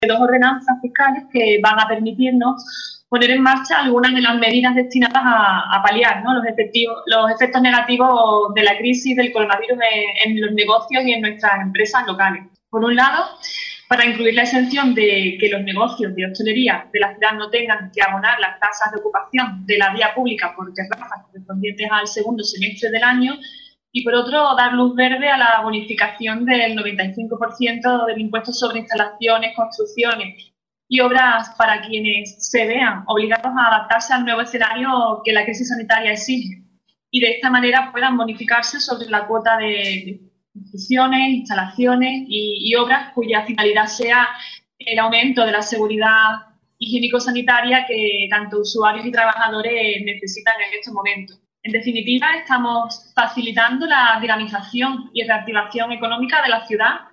2 ordenanzas fiscales que van a permitirnos poner en marcha algunas de las medidas destinadas a paliar, ¿no?, los efectos negativos de la crisis del coronavirus en los negocios y en nuestras empresas locales. Por un lado, para incluir la exención de que los negocios de hostelería de la ciudad no tengan que abonar las tasas de ocupación de la vía pública por terrazas correspondientes al segundo semestre del año, y por otro, dar luz verde a la bonificación del 95% del impuesto sobre instalaciones, construcciones y obras para quienes se vean obligados a adaptarse al nuevo escenario que la crisis sanitaria exige, y de esta manera puedan bonificarse sobre la cuota de construcciones, instalaciones y obras cuya finalidad sea el aumento de la seguridad higiénico-sanitaria que tanto usuarios y trabajadores necesitan en estos momentos. En definitiva, estamos facilitando la dinamización y reactivación económica de la ciudad